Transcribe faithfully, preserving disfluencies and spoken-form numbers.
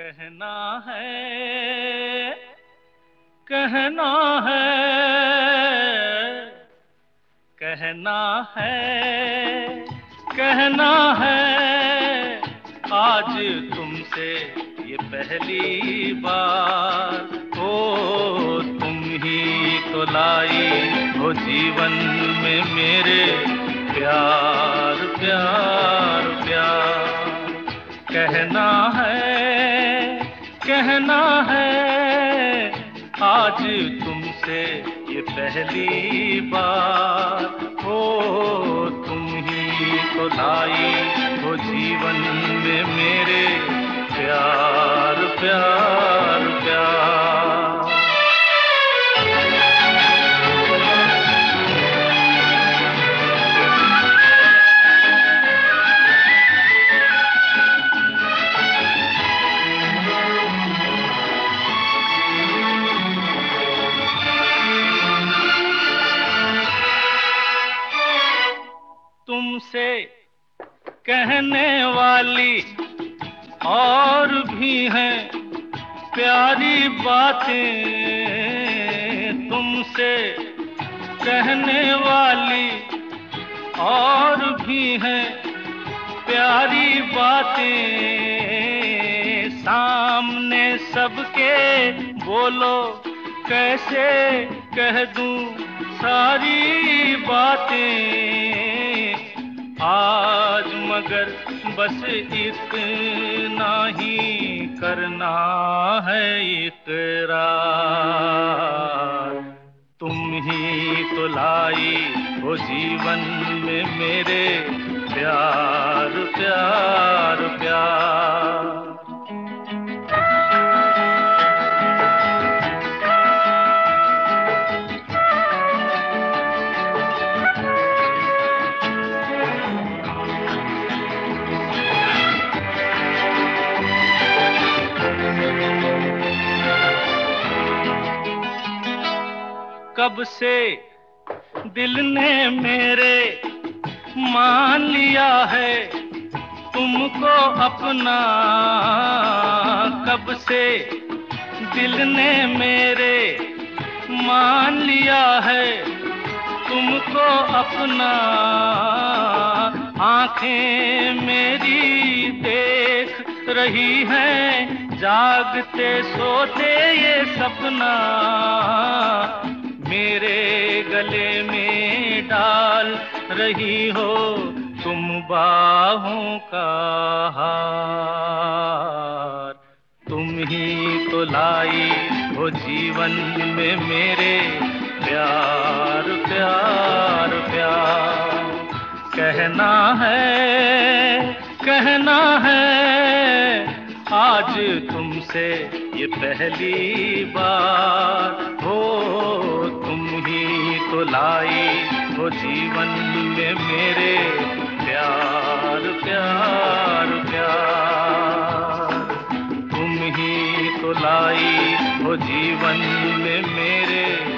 कहना है, कहना है, कहना है, कहना है, आज तुमसे ये पहली बार। ओ तुम ही तो लाई हो जीवन में मेरे प्यार प्यार प्यार। कहना है, कहना है, आज तुमसे ये पहली बार। ओ तुम ही तो लाई हो जीवन में मेरे प्यार प्यार प्यार। तुमसे कहने वाली और भी हैं प्यारी बातें, तुमसे कहने वाली और भी हैं प्यारी बातें। सामने सबके बोलो कैसे कह दूं सारी बातें। आज मगर बस इतना ही करना है इकरार। तुम ही तो लाई हो जीवन में मेरे प्यार प्यार प्यार। कब से दिल ने मेरे मान लिया है तुमको अपना। कब से दिल ने मेरे मान लिया है तुमको अपना। आंखें मेरी देख रही हैं जागते सोते ये सपना। मेरे गले में डाल रही हो तुम बाहों का हार। तुम ही तो लाई हो जीवन में मेरे प्यार प्यार प्यार। कहना है, कहना है, आज तुमसे ये पहली बार। हो तुम ही तो लाई हो जीवन में मेरे प्यार प्यार प्यार। तुम ही तो लाई हो जीवन में मेरे